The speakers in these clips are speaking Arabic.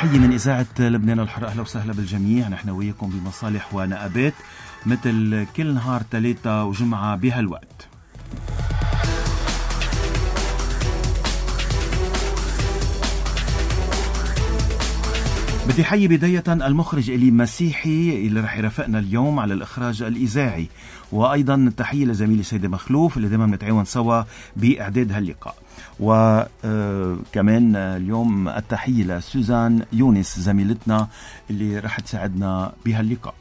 تحية من إذاعة لبنان الحر. أهلا وسهلا بالجميع. نحن وياكم بمصالح ونقابات مثل كل نهار ثلاثة وجمعة بهالوقت. بدي حيي بداية المخرج إلي مسيحي اللي رح يرافقنا اليوم على الإخراج الإذاعي، وأيضا تحية لزميلي سيدة مخلوف اللي دائما نتعاون سوا بإعداد هاللقاء، وكمان اليوم التحية لسوزان يونس زميلتنا اللي رح تساعدنا بهاللقاء.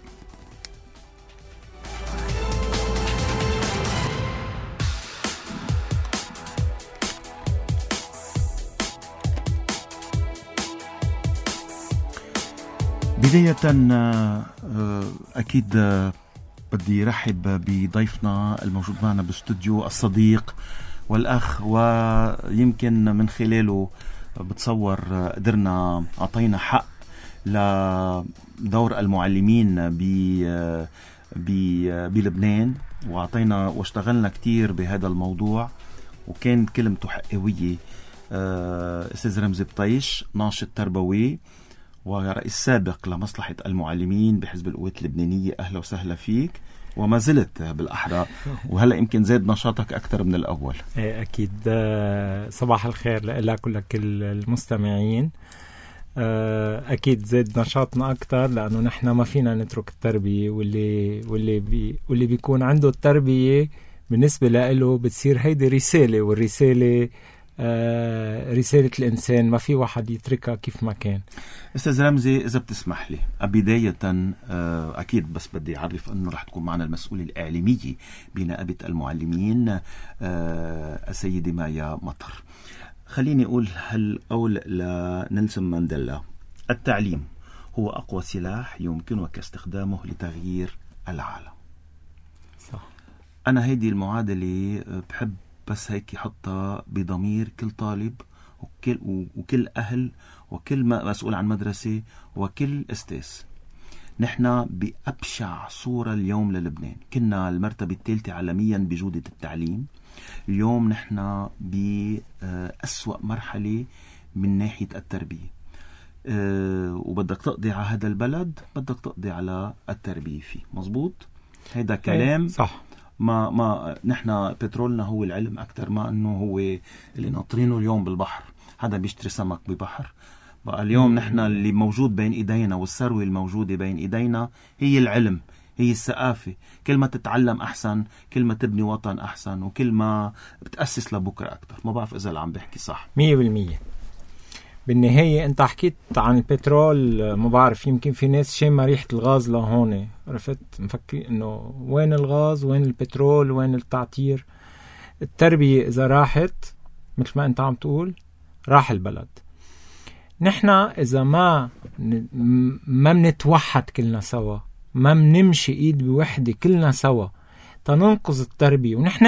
بداية أكيد بدي رحب بضيفنا الموجود معنا باستوديو، الصديق والأخ، ويمكن من خلاله بتصور قدرنا أعطينا حق لدور المعلمين بلبنان، وأعطينا واشتغلنا كتير بهذا الموضوع، وكان كلمته حقوية. أستاذ رمزي بطيش، ناشط تربوي ورئيس سابق لمصلحة المعلمين بحزب القوات اللبنانية، أهلا وسهلا فيك، وما زلت بالأحرى، وهلأ يمكن زاد نشاطك أكثر من الأول. أكيد. صباح الخير لك ولكل المستمعين. أكيد زاد نشاطنا أكثر لأنه نحن ما فينا نترك التربية، واللي بيكون عنده التربية بالنسبة له بتصير هيدي رسالة، والرسالة رسالة الإنسان ما في واحد يتركها كيف ما كان. أستاذ رمزي، إذا بتسمح لي بداية أكيد بس بدي أعرف أنه رح تكون معنا المسؤول الإعلامي بنقابة المعلمين السيدة مايا مطر. خليني أقول هالقول لنيلسون مانديلا: التعليم هو أقوى سلاح يمكنك استخدامه لتغيير العالم. صح. أنا هيدي المعادلة بحب بس هيك يحطها بضمير كل طالب وكل أهل وكل مسؤول عن مدرسة وكل أستاذ. نحن بأبشع صورة اليوم للبنان، كنا المرتبة الثالثة عالميا بجودة التعليم، اليوم نحن بأسوأ مرحلة من ناحية التربية. وبدك تقضي على هذا البلد بدك تقضي على التربية فيه. مزبوط؟ هيدا كلام صح. ما نحن بترولنا هو العلم أكتر ما أنه هو اللي ناطرينه اليوم بالبحر. حدا بيشتري سمك ببحر بقى اليوم. نحن اللي موجود بين إيدينا والثروة الموجودة بين إيدينا هي العلم، هي الثقافة. كل ما تتعلم أحسن، كل ما تبني وطن أحسن، وكل ما بتأسس لبكرة أكتر. ما بعرف إذا عم بحكي صح 100%. بالنهاية أنت حكيت عن البترول، ما بعرف يمكن في ناس شامة ريحة الغاز لهون، عرفت؟ مفكر إنه وين الغاز، وين البترول، وين التعتير. التربية إذا راحت مثل ما أنت عم تقول راح البلد. نحنا إذا ما منتوحد كلنا سوا، ما منمشي إيد بوحدة كلنا سوا تننقذ التربية، ونحنا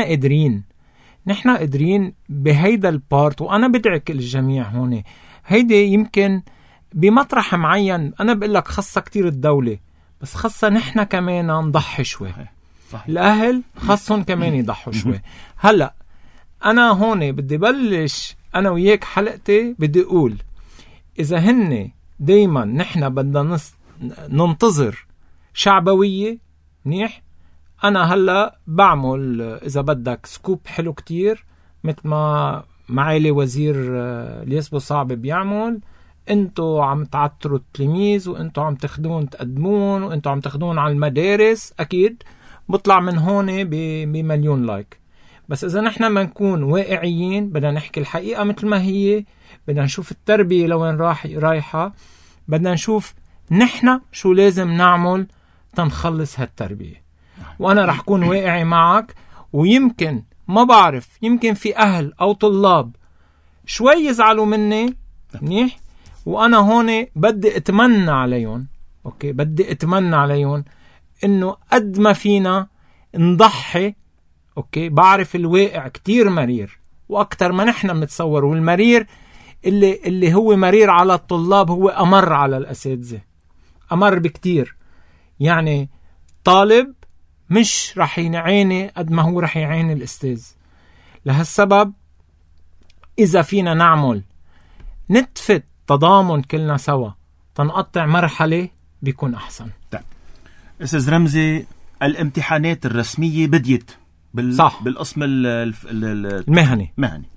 قادرين بهيدا البارت. وأنا بدعي كل الجميع هون، هيدا يمكن بمطرح معين أنا بقول لك خاصة كتير الدولة، بس خاصة نحنا كمان نضحي شوي. صحيح. الأهل خاصهم كمان يضحوا شوي. هلأ أنا هون بدي بلش أنا وياك حلقتي، بدي أقول إذا هن دايما نحنا بدنا ننتظر شعبوية منيح. أنا هلأ بعمل إذا بدك سكوب حلو كتير، مثل ما معالي وزير اليسبو صعب بيعمل. انتو عم تعطروا التلميذ، وانتو عم تخدمون تقدمون، وانتو عم تخدمون على المدارس. أكيد بطلع من هون بمليون لايك. بس إذا نحنا ما نكون واقعيين، بدنا نحكي الحقيقة مثل ما هي، بدنا نشوف التربية لوين رايحة، بدنا نشوف نحنا شو لازم نعمل تنخلص هالتربية. وأنا رح كون واقعي معك، ويمكن ما بعرف يمكن في أهل أو طلاب شوي يزعلوا مني منيح، وأنا هون بدي أتمنى عليهم، أوكي، بدي أتمنى عليهم إنه قد ما فينا نضحي. أوكي، بعرف الواقع كتير مرير وأكتر ما نحن بنتصور، والمرير اللي هو مرير على الطلاب هو أمر على الأساتذة، أمر بكتير. يعني طالب مش رح يعاني قد ما هو رح يعاني الأستاذ. لهالسبب إذا فينا نعمل نتفت تضامن كلنا سوا تنقطع مرحلة بيكون أحسن. أستاذ رمزي، الامتحانات الرسمية بديت صح. بالقسم المهني.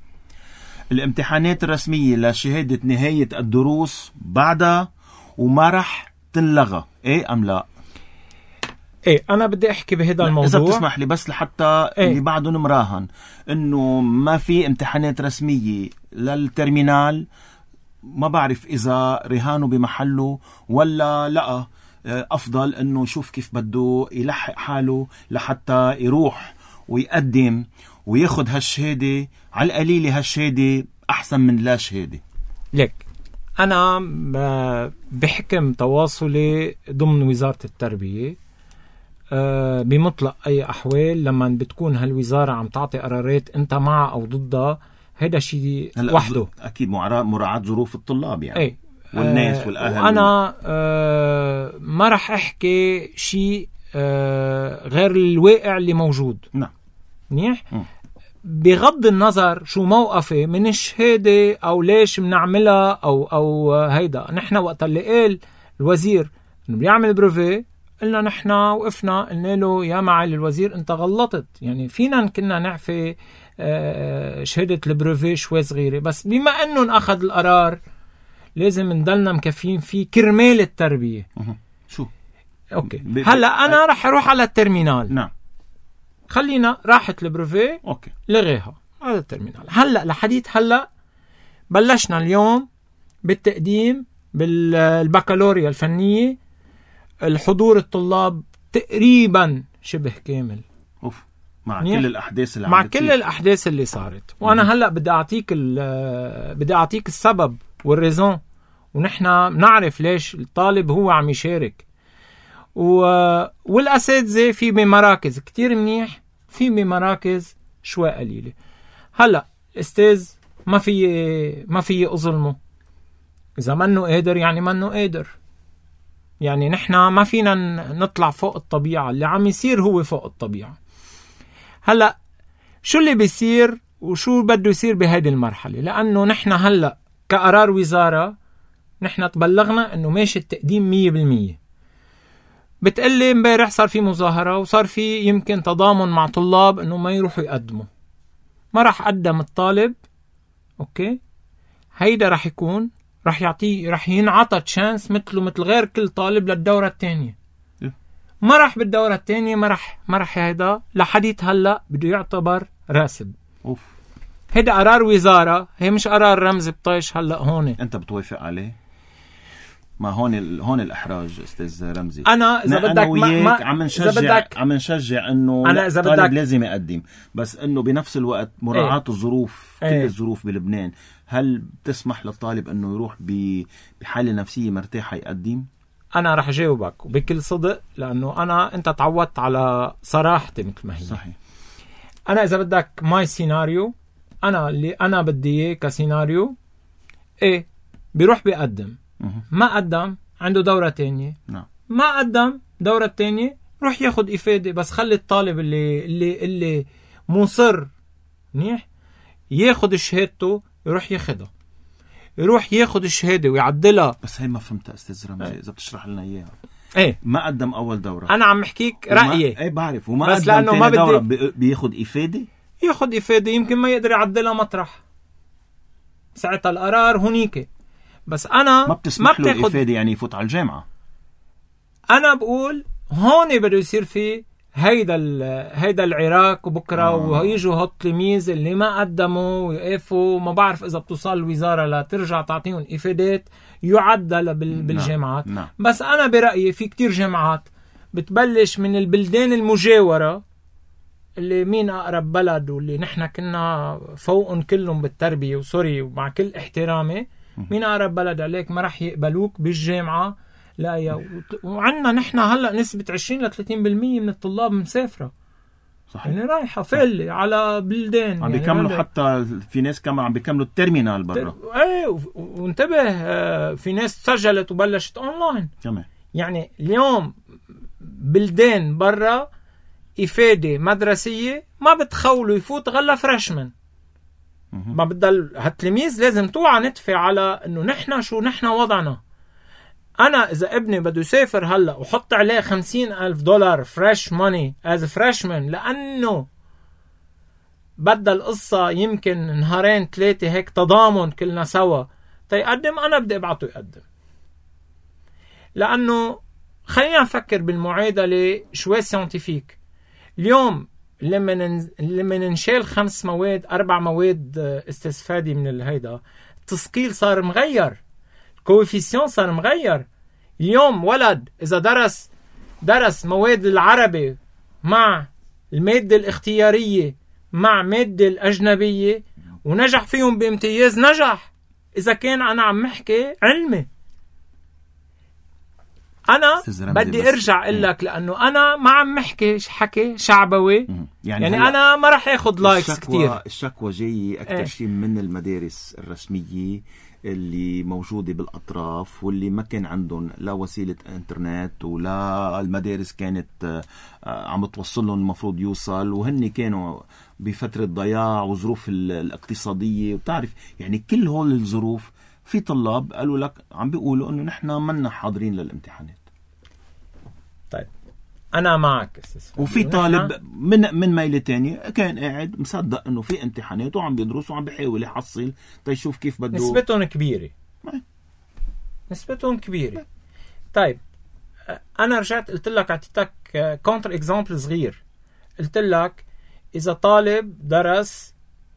الامتحانات الرسمية لشهادة نهاية الدروس بعدها وما رح تنلغى، ايه أم لا؟ ايه، أنا بدي أحكي بهذا الموضوع إذا بتسمح لي بس لحتى اللي بعده مراهن إنه ما في امتحانات رسمية للترمينال. ما بعرف إذا رهانه بمحله ولا لا، أفضل إنه يشوف كيف بده يلحق حاله لحتى يروح ويقدم وياخد هالشهادة. على القليلة هالشهادة أحسن من لا شهادة. لك أنا بحكم تواصلي ضمن وزارة التربية بمطلق أي أحوال لما بتكون هالوزارة عم تعطي قرارات أنت معها أو ضدها، هيدا شيء وحده أكيد مراعاة ظروف الطلاب يعني. ايه والناس والأهل. وأنا ما رح أحكي شيء غير الواقع اللي موجود. نعم. منيح. بغض النظر شو موقفي من الشهادة أو ليش بنعملها أو هيدا، نحن وقت اللي قال الوزير إنه بيعمل بروفي، قلنا نحن وقفنا قلنا له يا معالي الوزير أنت غلطت. يعني فينا كنا نعفي شهادة البروفي شوي صغيرة، بس بما أنه نأخذ القرار لازم ندلنا مكفين فيه كرمال التربية. شو؟ أوكي. هلأ أنا رح أروح على الترمينال. نعم. خلينا راحت البروفي. أوكي. لغيها هذا الترمينال. هلأ لحديث هلأ بلشنا اليوم بالتقديم بالبكالوريا الفنية. الحضور الطلاب تقريبا شبه كامل. مع كل الأحداث اللي مع كل الأحداث اللي صارت. وأنا هلأ بدي أعطيك السبب والريزون، ونحن نعرف ليش الطالب هو عم يشارك. والأساتذة في بمراكز كتير منيح، في بمراكز شوي قليلة. هلأ الأستاذ ما في أظلمه. إذا منه قادر يعني منه قادر. يعني نحن ما فينا نطلع فوق الطبيعة. اللي عم يصير هو فوق الطبيعة. هلأ شو اللي بيصير وشو بده يصير بهذه المرحلة؟ لأنه نحن هلأ كقرار وزارة نحن تبلغنا أنه ماشي التقديم 100%. بتقلي امبارح صار في مظاهرة وصار في يمكن تضامن مع طلاب أنه ما يروحوا يقدموا. ما راح قدم الطالب. أوكي، هيدا راح يكون راح ينعطى تشانس مثل غير كل طالب للدورة الثانية. ما راح بالدورة الثانية ما راح هيدا لحديث هلأ بده يعتبر راسب. هيدا قرار وزارة، هي مش قرار رمزي بطيش هلأ هون. أنت بتوافق عليه؟ ما هون الإحراج أستاذ رمزي. أنا إذا بدك عم نشجع إنه الطالب لازم يقدم، بس إنه بنفس الوقت مراعاة الظروف. كل الظروف بلبنان. هل بتسمح للطالب إنه يروح بحالة نفسية مرتاحة يقدم؟ أنا رح جاوبك وبكل صدق، لأنه أنت تعودت على صراحتي مثل ما هي. صحيح. أنا إذا بدك ماي سيناريو، اللي أنا بدي إياه كسيناريو، بيروح بيقدم. ما قدم عنده دورة تانية. نعم. ما قدم دورة تانية روح ياخد إفادة. بس خلي الطالب اللي مصر منيح ياخد شهادته يروح ياخدها، يروح ياخد الشهادة ويعدلها. بس هي ما فهمتها أستاذ رمزي. إذا بتشرح لنا إياها. ما قدم أول دورة. أنا عم بحكيك رأيي. بعرف. وما قدم تاني دورة بياخد إفادة. ياخد إفادة يمكن ما يقدر يعدلها مطرح ساعتها القرار هنيك. بس أنا ما بتسمح له الإفادة يعني يفوت على الجامعة. أنا بقول هون بده يصير فيه هيدا العراق. وبكرة ويجوا هالتلاميذ اللي ما قدموا ويقفوا. ما بعرف إذا بتوصل الوزارة لترجع تعطيهم إفادات يعدل بالجامعات. نعم. بس أنا برأيي في كتير جامعات بتبلش من البلدان المجاورة اللي مين أقرب بلد واللي نحن كنا فوقهم كلهم بالتربية وسوري ومع كل احترامي. مين أقرب بلد عليك ما رح يقبلوك بالجامعة. لا وعنا نحن هلأ نسبة 20-30% من الطلاب مسافرة. صحيح. يعني رايحة فل على بلدان عم بيكملوا حتى في ناس كمان عم بيكملوا الترمينال برا. وانتبه في ناس سجلت وبلشت أونلاين كمان. يعني اليوم بلدان برا إفادة مدرسية ما بتخولوا يفوت غلا فريشمان. ما بدل هالتلميذ لازم توعى ندفع على انه نحن شو نحن وضعنا. أنا إذا ابني بده يسافر هلأ وحط عليه $50,000 فريش ماني as a freshman لأنه بدأ القصة يمكن نهارين 3 هيك تضامن كلنا سوا تيقدم، أنا بدي أبعته يقدم. لأنه خلينا نفكر بالمعادلة شوي سيانتيفيك. اليوم لما ننشال 5 مواد 4 مواد استفادي من الهيدا، التسقيل صار مغير، الكوفيسيون صار مغير. اليوم ولد إذا درس مواد العربي مع المادة الاختيارية مع مادة الأجنبية ونجح فيهم بامتياز، نجح. إذا كان أنا عم محكي علمي، أنا بدي أرجع أقول لك لأنه أنا ما عم محكي حكي شعبوي، يعني أنا ما رح أخذ لايكس كتير. الشكوى جاي أكتر شيء من المدارس الرسمية اللي موجودة بالأطراف واللي ما كان عندهم لا وسيلة انترنت ولا المدارس كانت عم توصلهم المفروض يوصل، وهن كانوا بفترة ضياع وظروف الاقتصادية، وبتعرف يعني كل هول الظروف. في طلاب قالوا لك عم بيقولوا انه نحن منا حاضرين للامتحانات. طيب انا معك وفي طالب من ميلة تانية كان قاعد مصدق انه في امتحانات وعم بيدرس وعم بيحاول يحصل تيشوف كيف بده. نسبتهم كبيرة. طيب انا رجعت قلت لك، اعطيتك كونتر اكزامبل صغير. قلت لك اذا طالب درس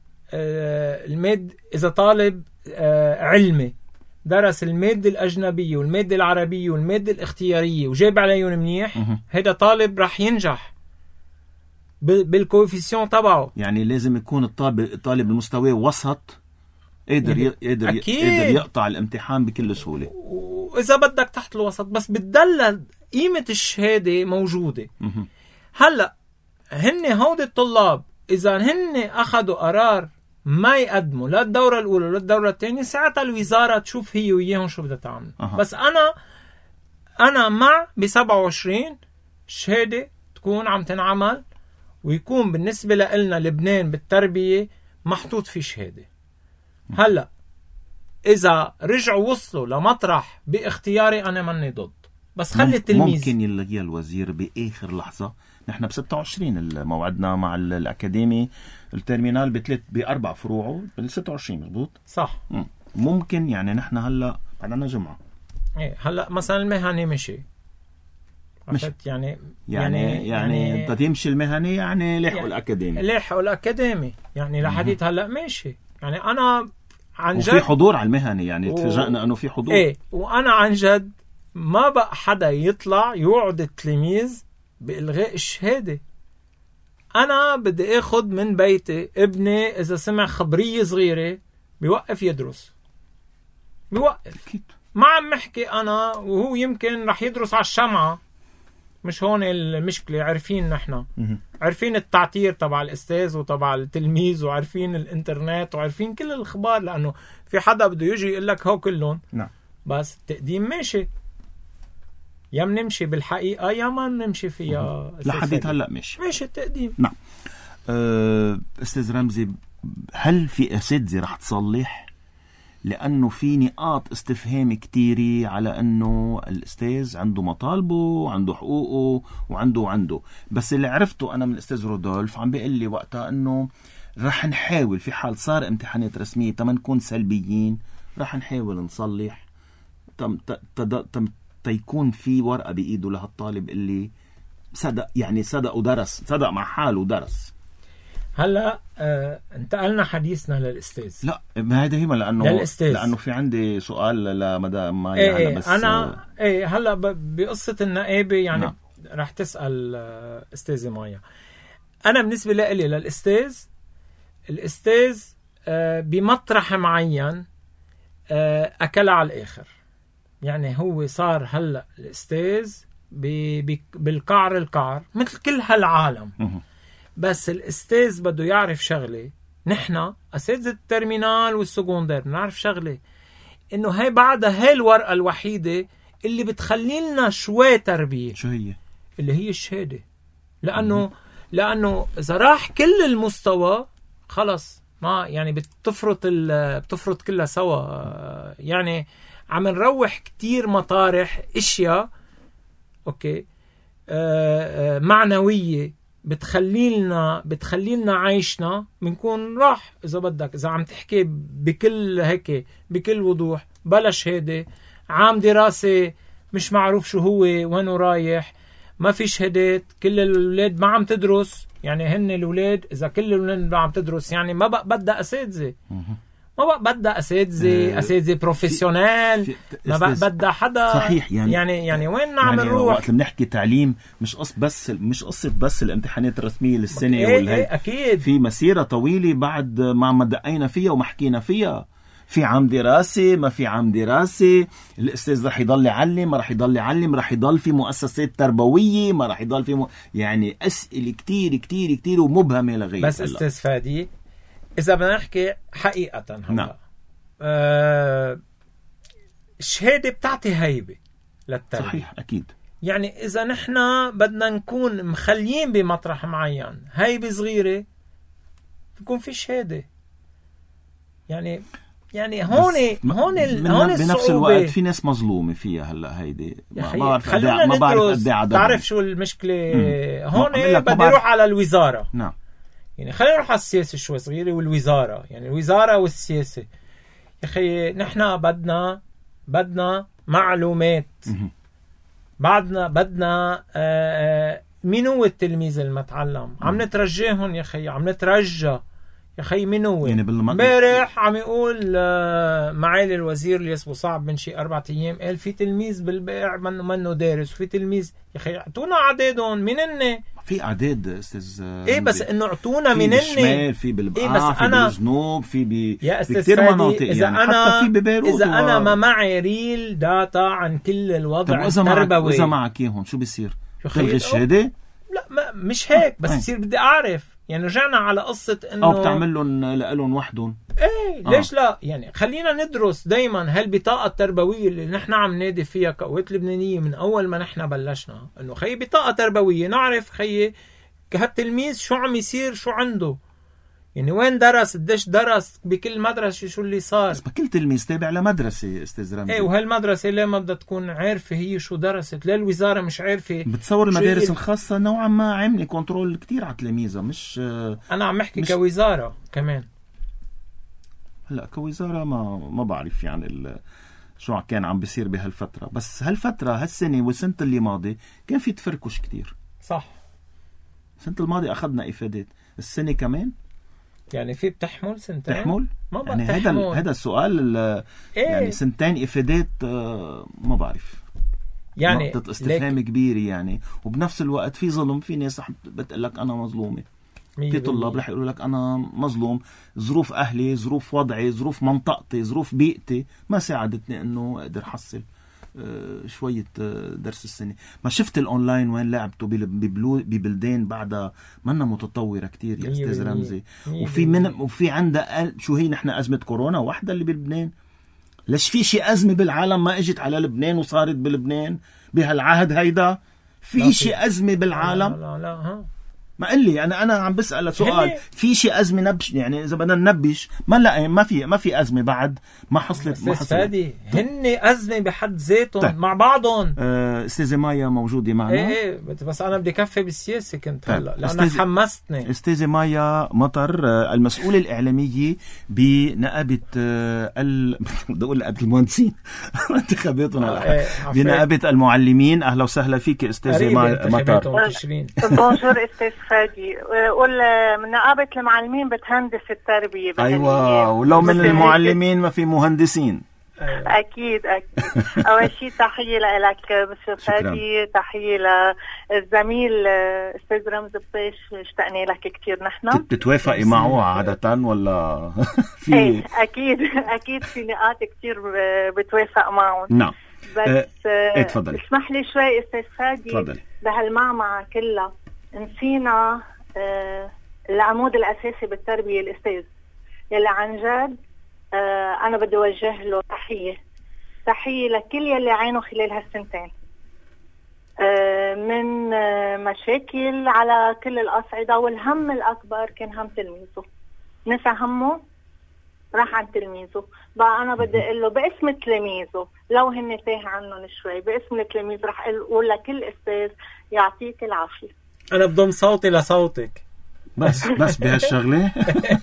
اذا طالب علمي درس المادة الأجنبية والمادة العربية والمادة الاختيارية وجاب عليهم منيح، هذا طالب رح ينجح بالكوفيسيون تبعه. يعني لازم يكون الطالب المستوى وسط، قادر يقطع الامتحان بكل سهولة. وإذا بدك تحت الوسط، بس بتدل قيمة الشهادة موجودة. هلأ هن هودي الطلاب إذا هن أخذوا قرار ما يقدموا لا الدورة الأولى ولا الدورة الثانية، ساعتها الوزارة تشوف هي وياهم شو بدها تعمل. بس أنا مع ب27 شهادة تكون عم تنعمل، ويكون بالنسبة لنا لبنان بالتربية محطوط في شهادة. هلأ إذا رجعوا وصلوا لمطرح باختياري أنا مني ضد، بس خلي التلميذ ممكن يلغيها الوزير بآخر لحظة. نحن ب26 موعدنا مع الأكاديمي الترمينال ب4 فروعه بال26 مزبوط صح. ممكن يعني نحن هلا بعد عنا جمعة هلا مثلا المهني مشي يعني انت تمشي المهني يعني لحقوا الأكاديمي يعني لحديت هلا ماشي. يعني أنا عن جد وفي حضور على المهني، يعني تفاجأنا أنه في حضور. وأنا عن جد ما بقى حدا يطلع يوعد التلميذ بإلغاء الشهادة. أنا بدي أخذ من بيتي ابني إذا سمع خبرية صغيرة بيوقف يدرس، بيوقف. ما عم محكي أنا وهو يمكن رح يدرس على الشمعة، مش هون المشكلة. عارفين نحن عارفين التعتير تبع الأستاذ وتبع التلميذ، وعارفين الإنترنت، وعارفين كل الأخبار، لأنه في حدا بده يجي يقول لك هو كلهم. بس التقديم ماشي، يا منمشي بالحقيقة يا ما نمشي فيها لحديت هلأ ماشي التقديم. نعم. أستاذ رمزي، هل في أساتذة رح تصلح؟ لأنه في نقاط استفهام كتيرة على أنه الأستاذ عنده مطالبه وعنده حقوقه وعنده بس اللي عرفته أنا من الأستاذ رودولف عم بيقول لي وقتها أنه رح نحاول في حال صار امتحانات رسمية تما نكون سلبيين، رح نحاول نصلح تيكون في ورقة بإيده لهالطالب اللي صدق ودرس، صدق مع حاله ودرس. هلا انتقلنا حديثنا للأستاذ. لا هذا هي لأنه في عندي سؤال لمدام مايا. بس أنا هلا بقصة النقابة يعني رح تسأل أستاذة مايا. أنا بالنسبة لي الأستاذ بمطرح معين أكل على الآخر. يعني هو صار هلا الأستاذ بالقعر مثل كل هالعالم. بس الأستاذ بده يعرف شغلة، نحن أساتذة الترمينال والسكوندر نعرف شغلة، إنه هاي بعدها هاي الورقة الوحيدة اللي بتخلي لنا شوي تربية. شو هي؟ اللي هي الشهادة. لأنه إذا راح كل المستوى خلص ما يعني بتفرط كلها سوا. يعني عم نروح كتير مطارح اشياء اوكي معنوية بتخلي لنا عايشنا بنكون راح اذا بدك. اذا عم تحكي بكل هيك بكل وضوح بلا شهادة، عام دراسة مش معروف شو هو وينه رايح، ما في شهادات، كل الأولاد ما عم تدرس، يعني هن الأولاد إذا كل الأولاد ما عم تدرس يعني ما بقى بدها أساتذة، ما بقى بدها أساتذة بروفيسيونال، ما بقى بدها حدا صحيح. يعني وين عم نروح؟ وقت بنحكي تعليم مش قصة بس الامتحانات الرسمية للسنة والهي، أكيد في مسيرة طويلة بعد ما دقينا فيها وما حكينا فيها. في عام دراسة، ما في عام دراسة، الأستاذ رح يضل يعلم، ما رح يضل يعلم، رح يضل في مؤسسات تربوية، ما رح يضل في يعني أسئلة كتير كتير كتير ومبهمة لغاية بس هلا. أستاذ فادي إذا بدنا نحكي حقيقة هلا نعم. الشهادة بتعطي هيبة للتربية. صحيح أكيد. يعني إذا نحن بدنا نكون مخليين بمطرح معين هيبة صغيرة بيكون في شهادة. يعني هون بنفس الوقت في ناس مظلومة فيها هلا هيدي. ما بعرف قد ايه عدد. تعرف شو المشكلة هون؟ بدي اروح على الوزارة. نعم. يعني خلينا نروح على السياسة شوي صغيرة والوزارة، يعني الوزارة والسياسة. يا اخي نحن بدنا معلومات. بدنا مين هو التلميذ المتعلم؟ عم نترجاهم يا اخي، عم نترجى يا خي منو يعني امبارح عم يقول معالي الوزير اللي اسمه صعب من شي 4 أيام قال في تلميذ بالبيع منه دارس، وفي تلميذ يا خي اعطونا اعدادهم منن. في اعداد استاذ ايه بس انه اعطونا منن، في بالشمال، في بالبقاع، في بالجنوب، في بكثير مناطق. إذا يعني حتى في ببيروت اذا انا ما معي ريل داتا عن كل الوضع التربوي، اذا معك اياهم شو بيصير؟ تلغي الشهاده؟ لا مش هيك، بس يصير بدي اعرف. يعني رجعنا على قصة انه او بتعمل لهم وحدهم. ايه ليش لا؟ يعني خلينا ندرس دايما هالبطاقة التربوية اللي نحن عم نادي فيها كقوات لبنانية من اول ما نحن بلشنا، انه خي بطاقة تربوية نعرف خي كهالتلميذ شو عم يصير، شو عنده، يعني وين درس، قديش درس بكل مدرسة، شو اللي صار. بس بكل تلميذ تابع لمدرسة استاذ رمزي. ايه وهالمدرسة ليه ما بدها تكون عارفة هي شو درست؟ ليه الوزارة مش عارفة؟ بتصور المدارس الخاصة نوعا ما عاملة كنترول كتير على تلاميذها. مش انا عم احكي كوزارة كمان. هلا كوزارة ما بعرف يعني شو كان عم بيصير بهالفترة، بس هالفترة هالسنة والسنة اللي ماضي كان في تفركش كتير. صح. السنة الماضي اخذنا افادات، السنة كمان يعني في بتحمل سنتين. تحمل؟ ما يعني هذا السؤال إيه؟ يعني سنتين إفادات ما بعرف، يعني نقطة استفهام كبيرة يعني. وبنفس الوقت في ظلم، في ناس بتقول لك أنا مظلومة، في طلاب رح يقولوا لك أنا مظلوم، ظروف أهلي، ظروف وضعي، ظروف منطقتي، ظروف بيئتي ما ساعدتني أنه أقدر حصل شوية درس السنة. ما شفت الأونلاين وين لعبته ببلدان بعدها منا متطورة كتير يا أستاذ رمزي. وفي عندها شو هي نحن أزمة كورونا واحدة اللي بلبنان. ليش في شي أزمة بالعالم ما اجت على لبنان وصارت بلبنان بهالعهد هيدا؟ في شي أزمة بالعالم؟ لا ما قل لي انا عم بسأل سؤال. في شيء ازمه نبش، يعني اذا بدنا ننبش ما في ازمه بعد ما حصلت. هن ازمه بحد ذاتهم. طيب. مع بعضهم. استاذه مايا موجوده معنا. ايه بس انا بدي كفي بالسياسه كنت. طيب. هلا لانك حمستني. استاذه مايا مطر المسؤوله الاعلاميه بنقابه بدي اقول نقابه المهندسين انتخاباتنا بنقابه المعلمين. اهلا وسهلا فيك استاذه مايا مطر. بونجور استاذ فادي. قول من نقابة المعلمين بتهندس التربية. أيوة، ولو من المعلمين ما في مهندسين. أكيد. أول شيء تحية لك مستر فادي، تحية للزميل أستاذ رمز بطيش، اشتقنا لك كتير. نحن بتتوافقي معه عادة ولا في؟ ايه أكيد في نقاط كتير بتوافق معهم. نعم. بس اتفضلي. اسمح لي شوي أستاذ فادي. اتفضلي. بهالمعمعة كلها نسينا العمود الأساسي بالتربية، الأستاذ يلي عن جد أنا بدي أوجه له تحية لكل يلي عينه خلال هالسنتين من مشاكل على كل الأصعدة، والهم الأكبر كان هم تلميذه. نسى همه راح عن تلميذه. بقى أنا بدي أقول له باسم تلاميذه لو هن تاه عنهم شوي، باسم التلاميذ راح أقول لكل أستاذ يعطيك العافية. أنا بضم صوتي لصوتك بس بهالشغلة.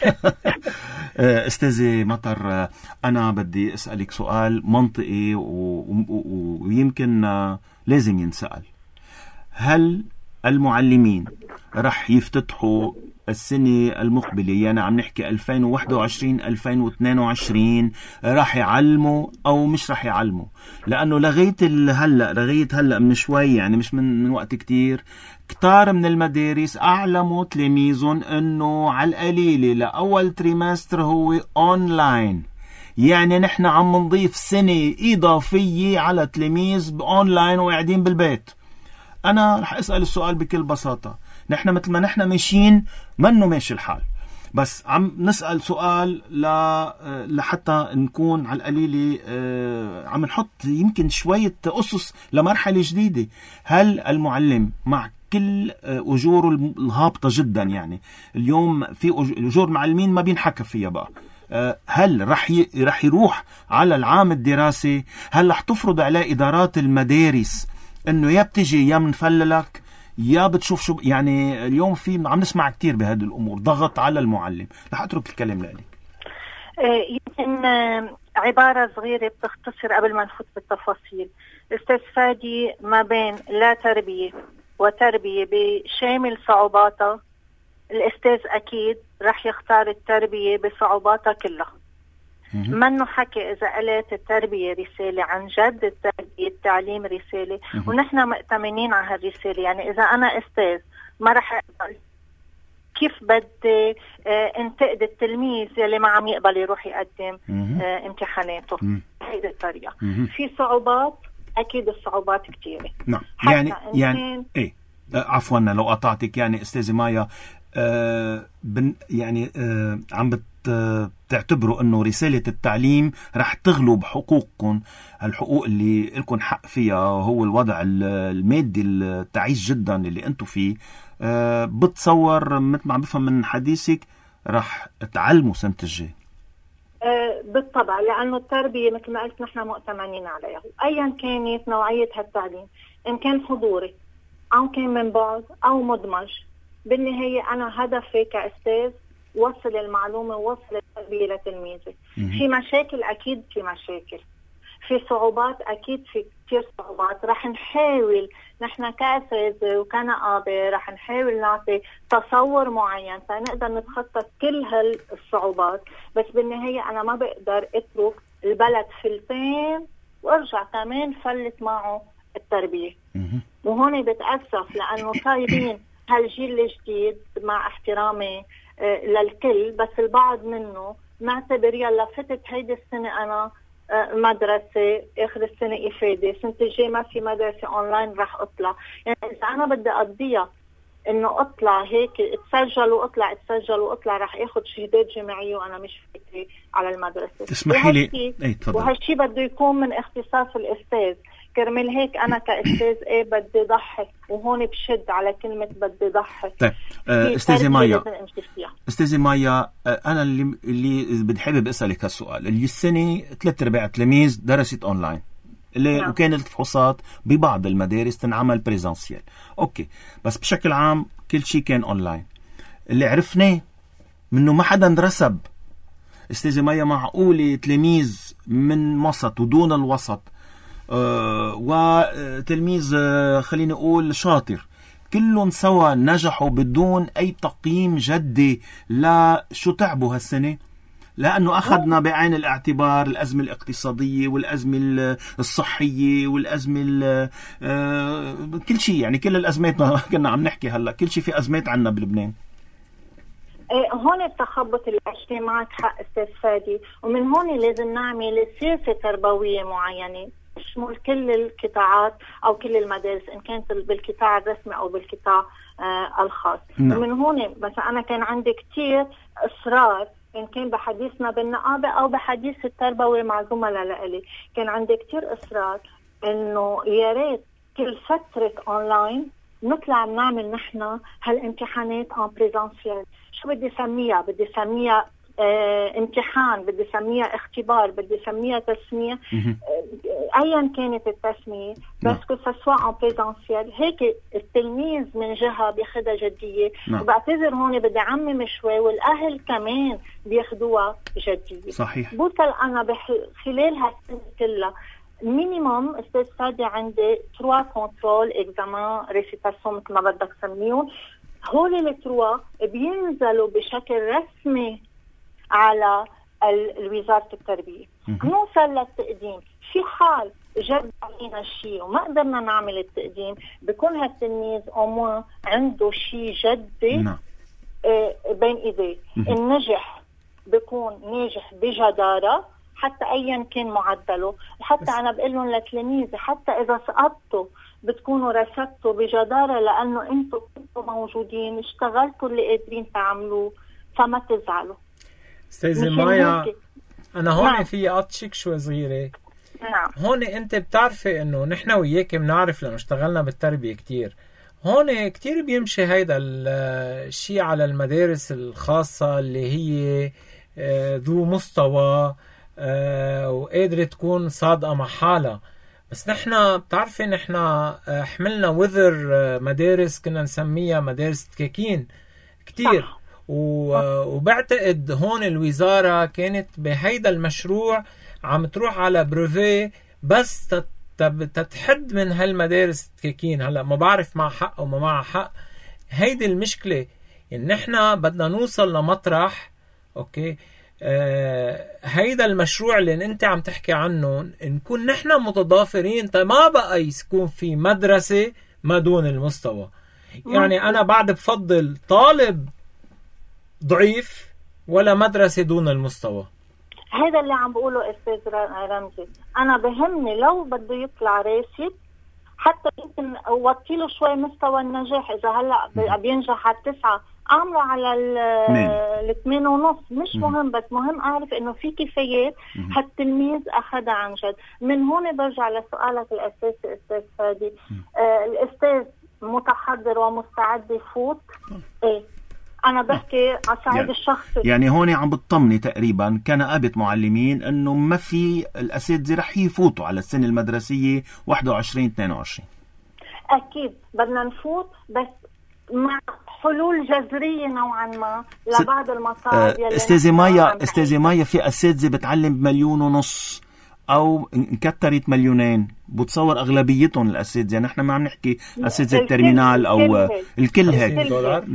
أستاذي مطر، أنا بدي أسألك سؤال منطقي ويمكن لازم ينسأل. هل المعلمين رح يفتتحوا السنة المقبلة، يعني عم نحكي 2021-2022، رح يعلموا أو مش رح يعلموا؟ لأنه لغاية هلأ من شوي، يعني مش من وقت كتار من المدارس أعلموا تلاميذهم أنه على القليلة لأول تريمستر هو أونلاين. يعني نحن عم نضيف سنة إضافية على تلاميذ بأونلاين وقاعدين بالبيت. أنا رح أسأل السؤال بكل بساطة. نحن مثل ما نحن ماشيين منه ماشي الحال، بس عم نسأل سؤال لحتى نكون على القليلة عم نحط يمكن شوية أسس لمرحلة جديدة. هل المعلم مع كل أجوره الهابطة جدا، يعني اليوم في أجور معلمين ما بينحكى فيها بقى، هل رح يروح على العام الدراسي؟ هل رح تفرض على إدارات المدارس انه يا بتجي يا منفللك يا بتشوف شو؟ يعني اليوم في عم نسمع كتير بهذه الامور، ضغط على المعلم. رح اترك الكلام لك. يمكن عبارة صغيرة بتختصر قبل ما نفوت بالتفاصيل. استاذ فادي، ما بين لا تربية وتربية بشامل صعوباتها، الاستاذ اكيد رح يختار التربية بصعوباتها كلها. منه حكي إذا قلت التربية رسالة، عن جد التربية التعليم رسالة، ونحن مؤتمنين على هالرسالة. يعني إذا أنا أستاذ ما رح أقبل، كيف بدي انتقد التلميذ اللي ما عم يقبل يروح يقدم امتحاناته بهيدي الطريقة؟ في صعوبات، أكيد الصعوبات كتيرة. نعم. يعني إيه، عفوا لو قطعتك، يعني أستاذة مايا، يعني عم بتعتبروا انه رسالة التعليم رح تغلب حقوقكم، الحقوق اللي لكم حق فيها، هو الوضع المادي التعيس جدا اللي انتم فيه. بتصور مثل ما عم بفهم من حديثك رح تعلموا سنة الجاي. بالطبع، لأنه التربية مثل ما قلت نحن مؤتمنين عليها، أيا كانت نوعية هالتعليم، إن كان حضوري أو كان من بعد أو مدمج. بالنهاية أنا هدفي كأستاذ وصل المعلومة ووصل التربية لتلميذي. في مشاكل، أكيد في مشاكل، في صعوبات، أكيد في كتير صعوبات. رح نحاول نحن كأساتذة وكنقابة رح نحاول نعطي تصور معين فنقدر نتخطى كل هالصعوبات. بس بالنهاية أنا ما بقدر أترك البلد فلتين وأرجع كمان فلت معه التربية. وهون بتأسف لأنه صايرين هالجيل الجديد، مع احترامي للكل، بس البعض منه معتبر يلا فتت هيدي السنة أنا مدرسة، آخر السنة إفادة، سنة الجاي ما في مدرسة أونلاين رح أطلع. يعني إذا أنا بدي أقضيها إنه أطلع هيك أتسجل وأطلع رح أخذ شهادات جامعية وأنا مش فكري على المدرسة. تسمحي لي وهالشي بده يكون من اختصاص الأستاذ. كرمال هيك أنا كأستاذ بدي ضحك، وهون بشد على كلمة بدي ضحك. طيب أستاذي مايا، أنا اللي بدي حابب أسألك هالسؤال. اللي السنة 3/4 تلاميذ درست أونلاين، اللي وكانت الفحوصات ببعض المدارس تنعمل بريزنسيال، أوكي، بس بشكل عام كل شيء كان أونلاين. اللي عرفناه منه ما حدا رسب. أستاذي مايا، معقولة تلاميذ من وسط ودون الوسط وتلميذ خليني أقول شاطر كلهم سوا نجحوا بدون أي تقييم جدي لشو تعبوا هالسنة؟ لأنه أخذنا بعين الاعتبار الأزمة الاقتصادية والأزمة الصحية والأزمة كل شيء، يعني كل الأزمات ما كنا عم نحكي هلأ، كل شيء في أزمات عنا بلبنان. هون التخبط اللي عشتي معك حق أستاذ فادي، ومن هون لازم نعمل سياسة تربوية معينة تشمل كل القطاعات أو كل المدارس، إن كانت بالقطاع الرسمي أو بالقطاع الخاص. ومن هون مثلا أنا كان عندي كتير إصرار، إن كان بحديثنا بالنقابة أو بحديث التربوي مع زملاء لإلي، كان عندي كتير إصرار إنه يا ريت كل فترة أونلاين نطلع نعمل نحن هالامتحانات ان بريزنسيال. شو بدي سميها امتحان، بدي سميها اختبار، بدي سميها تسمية، ايا كانت التسمية، بس كل سواء بريزنسيال، هيك التلميذ من جهة بياخدها جدية. وبعتذر هون بدي عمم شوي، والاهل كمان بياخدوها جدية. صحيح. بوصل انا خلال هالسنة كلها مينيموم استاذ فادي عندي 3 كنترول اكزامان ريسيتاسيون مثل ما بدك تسميهم. هول التروا بينزلوا بشكل رسمي على وزارة التربية. نوصل للتقديم، في حال جد علينا شيء وما قدرنا نعمل التقديم، بيكون هالتلميذ أمو عنده شيء جدي بين ايديه. النجح بيكون ناجح بجدارة حتى ايا كان معدله. حتى انا بقول لهم لتلاميذي حتى اذا سقطتوا بتكونوا رسبتوا بجدارة، لانه انتم كنتوا موجودين، اشتغلتوا اللي قادرين تعملوه، فما تزعلوا. استاذة مايا، انا هون في قطشك شوي صغيرة. نعم. هون انت بتعرفي انه نحن وياك بنعرف لانه اشتغلنا بالتربية كتير، هون كتير بيمشي هيدا الشيء على المدارس الخاصة اللي هي ذو مستوى وقادرة تكون صادقة مع حالها. بس نحن بتعرفي نحن حملنا وذر مدارس كنا نسميها مدارس تكاكين كتير. وبعتقد هون الوزارة كانت بهيدا المشروع عم تروح على بروفي بس تتحد من هالمدارس تكاكين. هلأ ما بعرف مع حق وما مع حق، هيدي المشكلة. يعني نحن بدنا نوصل لمطرح اوكي هيدا المشروع اللي انت عم تحكي عنه نكون نحن متضافرين، ما بقى يكون في مدرسة ما دون المستوى. يعني انا بعد بفضل طالب ضعيف ولا مدرسة دون المستوى. هذا اللي عم بقوله استاذ رمزي. انا بهمني لو بده يطلع راسي حتى يمكن وطيله شوي مستوى النجاح. اذا هلا بينجح على 9 اعمله على 8.5 مش مهم، بس مهم اعرف انه في كفايات هالتلميذ اخذها عن جد. من هون برجع لسؤالك الاساسي استاذ فادي. الاستاذ متحضر ومستعد يفوت. ايه انا بحكي على صعيد الشخصي. يعني هون عم بتطمني تقريبا كنقابة معلمين انه ما في الاساتذه رح يفوتوا على السنه المدرسيه 21-22. اكيد بدنا نفوت، بس مع حلول جذريه نوعا ما لبعض المصائب. استاذه مايا في اساتذه بتعلم ب1.5 مليون او انكترت 2 مليون. بتصور اغلبيتهم الاساتذه، نحن ما عم نحكي اساتذه الترمينال او الكل هيك.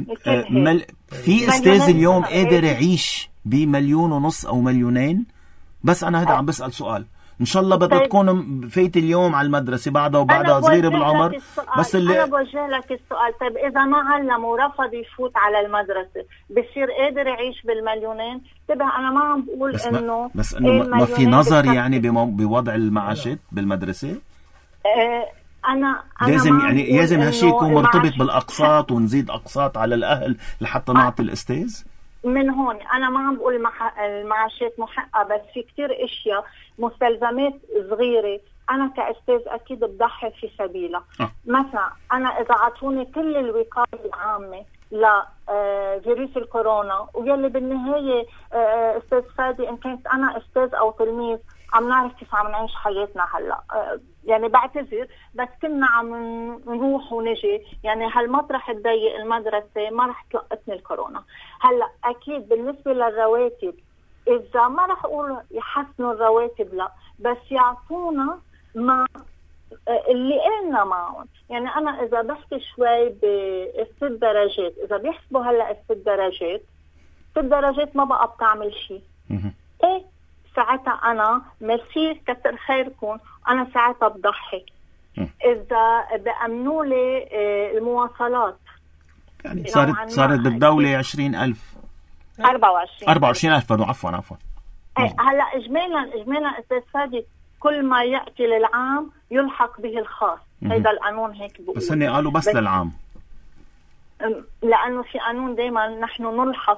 في استاذ اليوم قادر يعيش ب1.5 مليون او 2 مليون. بس انا هذا عم بسأل سؤال، ان شاء الله بدها تكون فايت اليوم على المدرسة بعدها وبعدها صغيرة بالعمر. بس انا بوجه لك السؤال، طيب اذا ما علم ورفض يفوت على المدرسة بصير قادر يعيش بالمليونين؟ انتبه انا ما عم بقول انه بس انه ما في نظر يعني بوضع المعاشات بالمدرسة. أنا لازم هالشيء يكون مرتبط بالاقساط ونزيد اقساط على الاهل لحتى نعطي الاستاذ. من هون أنا ما عم بقول المعاشات محقة، بس في كتير إشياء مستلزمات صغيرة أنا كأستاذ أكيد بضحي في سبيلها. مثلا أنا إذا عطوني كل الوقاية العامة لفيروس الكورونا، ويلي بالنهاية أستاذ فادي إن كنت أنا أستاذ أو تلميذ عم نعرف كيف عم نعيش حياتنا هلأ. يعني بعتذر بس كنا عم نروح ونجي، يعني هالمطرح الضيق المدرسة ما رح تلقتني الكورونا. هلأ أكيد بالنسبة للرواتب إذا ما رح أقول يحسنوا الرواتب، لا بس يعطونا ما اللي قلنا معهم. يعني أنا إذا بحكي شوي ب6 درجات، إذا بيحسبوا هلأ 6 درجات، 6 درجات ما بقى بتعمل شيء. إيه ساعتها أنا ميرسي كتر خيركم، أنا ساعتها بضحي. إذا بأمنوا لي المواصلات يعني صارت بالدولة 20,000 24,000 عفوا. هلا إجمالا أستاذ فادي كل ما يأتي للعام يلحق به الخاص. هذا القانون هيك بقول. بس هني قالوا بس للعام، لأنه في قانون دايما نحن نلحق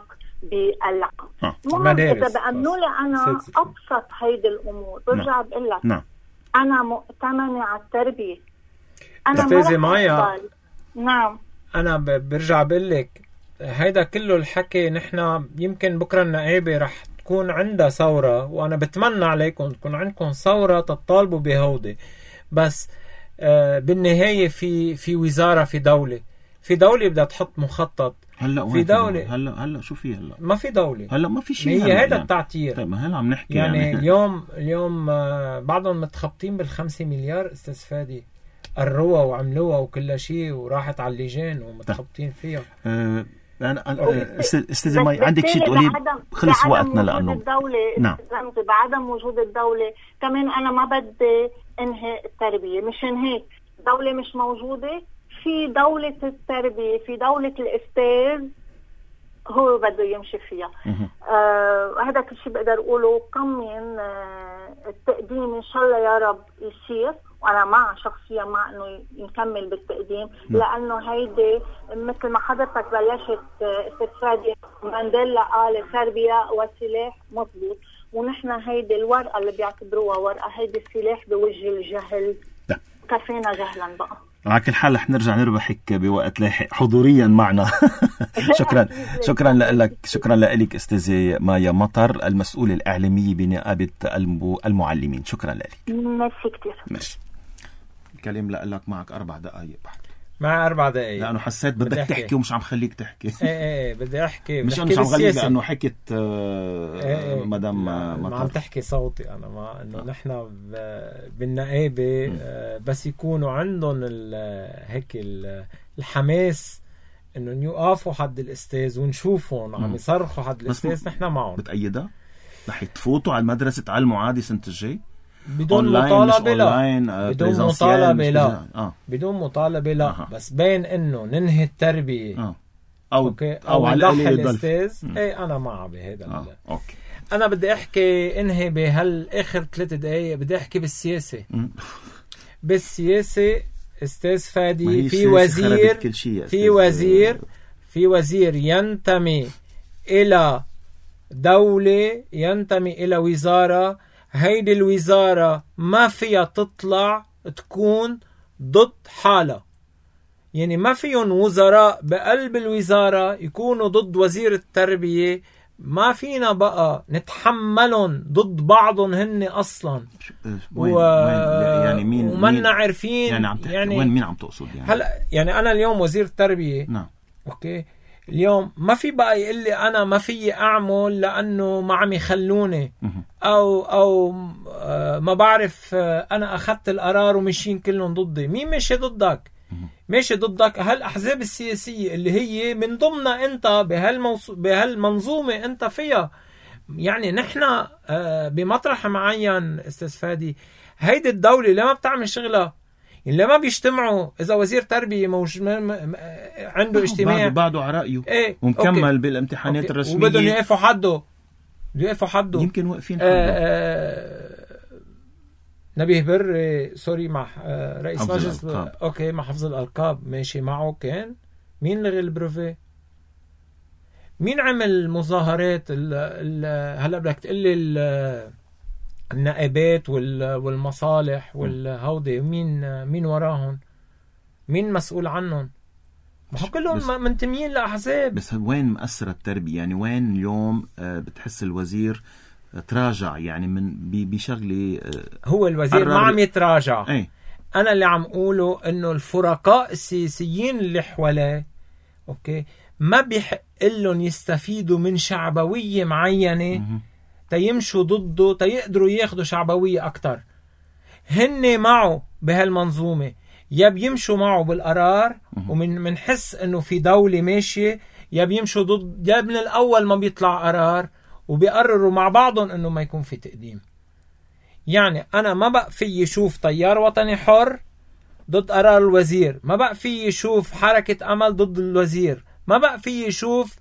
بالعام. إذا بأمنوا لي أنا أبسط هيدي الأمور برجع بقول لك أنا مؤتمنة على التربية. أستاذة مايا، نعم أنا برجع بقول لك هيدا كله الحكي نحن يمكن بكرة النقابة رح تكون عندها ثورة، وأنا بتمنى عليكم تكون عندكم ثورة تطالبوا بهودي. بس بالنهاية في وزارة، في دولة بدها تحط مخطط. هلا في دولة هلا شو في هلا؟ ما في دولة، هلا ما في شيء. هي هذا التعتير. طيب ما هلا عم نحكي يعني اليوم بعضهم متخبطين بال5 مليار استاذ فادي، قروها وعملوها وكل شيء وراحت على اللجان ومتخبطين فيها. استاذ مي عندك شيء تقولي؟ خلص وقتنا لانه الدولة. نعم. بعدم وجود الدولة كمان انا ما بدي انهي التربية. مشان هيك دولة مش موجودة، في دولة التربية، في دولة الأستاذ هو بده يمشي فيها. هذا كل شيء بقدر أقوله. كمان التقديم إن شاء الله يا رب يصير، وأنا شخصيا مع إنه نكمل بالتقديم، لأنه هيدي مثل ما حضرتك بلشت استفادة مانديلا قال التربية وسلاح مضبوط، ونحن هيدي الورقة اللي بيعتبروها ورقة، هيدي السلاح بوجه الجهل. كفينا جهلا بقى. على كل حال رح نرجع نربحك بوقت لاحق حضوريا معنا. شكرا لك استاذة مايا مطر، المسؤولة الإعلامية بنقابة المعلمين. شكرا لك. ميرسي كتير. ماشي. كلام لك معك 4 دقائق بعد. مع 4 دقائق لأنه حسيت بدك تحكي ومش عم خليك تحكي. ايه بدي احكي. مش عم خليك لأنه حكت مدام ما عم تحكي صوتي أنا، ما إنه نحن بالنقابة بس يكونوا عندهم هيك الحماس إنه يوقفوا حد الأستاذ ونشوفهم عم يصرخوا حد الأستاذ، نحن معهم. بتأيدها؟ رح يتفوتوا على المدرسة تعلموا عادي سنة الجاي؟ بدون مطالبة لا. بدون مطالبة لا. بس بين انه ننهي التربية او على يضحي الاستاذ، ايه انا معه بهذا. اوكي. انا بدي احكي انهي بهالاخر 3 دقائق، بدي احكي بالسياسة. بالسياسة استاذ فادي، في وزير ينتمي الى دولة، ينتمي الى وزارة. هيدي الوزارة ما فيها تطلع تكون ضد حالة. يعني ما فيهم وزراء بقلب الوزارة يكونوا ضد وزير التربية. ما فينا بقى نتحملهم ضد بعضهم هن أصلا. يعني مين ومنا عارفين يعني وين مين عم تقصد يعني؟ هلا يعني أنا اليوم وزير التربية. نعم. أوكي. اليوم ما في بقى يقول لي أنا ما في أعمل لأنه ما عم يخلوني أو ما بعرف أنا أخذت القرار ومشين كلهم ضدي. مين ماشي ضدك؟ ماشي ضدك هالأحزاب السياسية اللي هي من ضمنها أنت بهالمنظومة أنت فيها. يعني نحن بمطرح معين استاذ فادي، هيدي الدولة لما بتعمل شغلها، لما بيجتمعوا إذا وزير تربية عنده اجتماع بعده على رأيه إيه؟ ومكمل أوكي. بالامتحانات الرسمية وبدهم يقفوا حده يمكن واقفين حده. نبيه بر سوري مع رئيس مجلس اوكي مع حفظ الألقاب ماشي معه. كان مين لغي البروفي؟ مين عمل مظاهرات هلا بدك تقلي النائبات والمصالح والهودي؟ مين وراهم؟ مين مسؤول عنهم؟ كلهم منتمين لأحزاب. بس وين مأثرة التربية؟ يعني وين اليوم بتحس الوزير تراجع يعني من بشغلة؟ هو الوزير ما عم يتراجع. ايه؟ أنا اللي عم أقوله إنه الفرقاء السياسيين اللي حواليه أوكي ما بيحق لهم يستفيدوا من شعبوية معينة تيمشوا ضده تيقدروا ياخدوا شعبوية أكتر. هن معه بهالمنظومة، يا بيمشوا معه بالقرار ومن حس إنه في دولة ماشية، يا بيمشوا ضد، يا من الأول ما بيطلع قرار وبيقرروا مع بعضهم إنه ما يكون في تقديم. يعني أنا ما بقى في يشوف تيار وطني حر ضد قرار الوزير، ما بقى في يشوف حركة أمل ضد الوزير، ما بقى في يشوف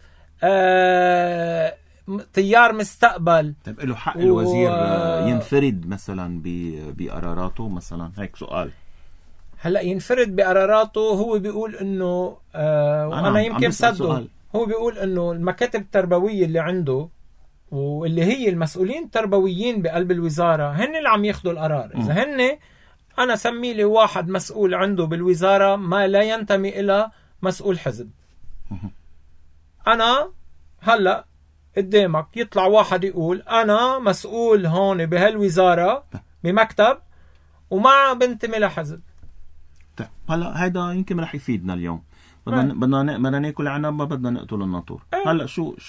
تيار مستقبل. طيب له حق الوزير ينفرد مثلا بقراراته مثلا؟ هيك سؤال. هلأ ينفرد بقراراته، هو بيقول إنه وأنا يمكن صدقه، هو بيقول إنه المكاتب التربوية اللي عنده واللي هي المسؤولين التربويين بقلب الوزارة هن اللي عم ياخدوا القرار. إذا هن أنا سمي لي واحد مسؤول عنده بالوزارة ما لا ينتمي إلى مسؤول حزب. أنا هلأ قدامك يطلع واحد يقول أنا مسؤول هون بهالوزارة بمكتب وما بنتمي لحزب. طيب هلا هيدا يمكن رح يفيدنا اليوم. بدنا ناكل عنب، ما بدنا نقتل الناطور. هلا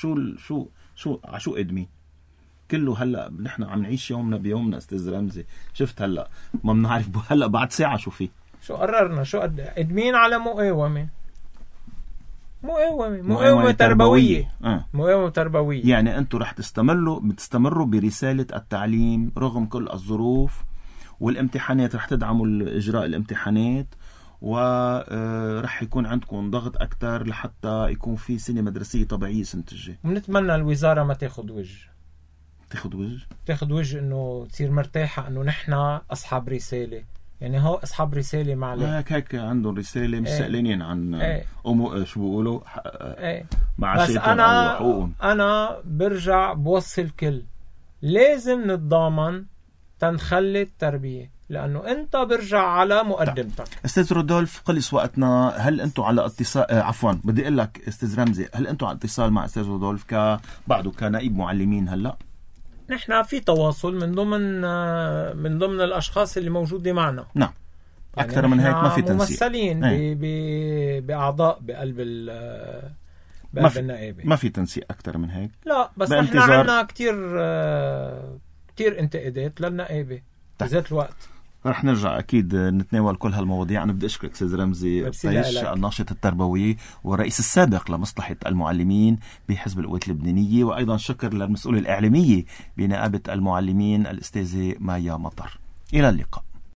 شو ادمي كله. هلا نحن عم نعيش يومنا بيومنا استاذ رمزي. شفت هلا ما بنعرف هلا بعد ساعه شو في، شو قررنا، شو ادمين على مقاومه تربويه. مقاومه تربويه. يعني انتم رح بتستمروا برساله التعليم رغم كل الظروف والامتحانات. رح تدعموا اجراء الامتحانات ورح يكون عندكم ضغط أكتر لحتى يكون في سنة مدرسية طبيعية سنة الجاي. ونتمنى الوزارة ما تاخد وجه إنه تصير مرتاحة إنه نحن أصحاب رسالة. يعني هو أصحاب رسالة معلش هيك عندهم رسالة مش سائلين عن شو بيقولوا معاشاتهم أو حقوقهم. أنا برجع بوصل الكل لازم نتضامن تنخلي التربية، لأنه أنت برجع على مقدمتك. أستاذ رودولف خلص وقتنا. هل أنتم على اتصال عفوا بدي أقول لك أستاذ رمزي، هل أنتم على اتصال مع أستاذ رودولف بعده كنائب معلمين؟ هلأ نحن في تواصل من ضمن الأشخاص اللي موجودة معنا. نعم يعني أكثر من هيك ما في تنسيق. ممثلين بأعضاء بقلب النائبة. ما في تنسيق أكثر من هيك. لا بس نحن عندنا كتير انتقادات للنائبة بذات الوقت. رح نرجع أكيد نتناول كل هالمواضيع. أنا بدي أشكرك أستاذ رمزي طيش، الناشط التربوي والرئيس السابق لمصلحة المعلمين بحزب القوات اللبنانية، وأيضا شكر للمسؤولة الإعلامية بنقابة المعلمين الأستاذة مايا مطر. إلى اللقاء.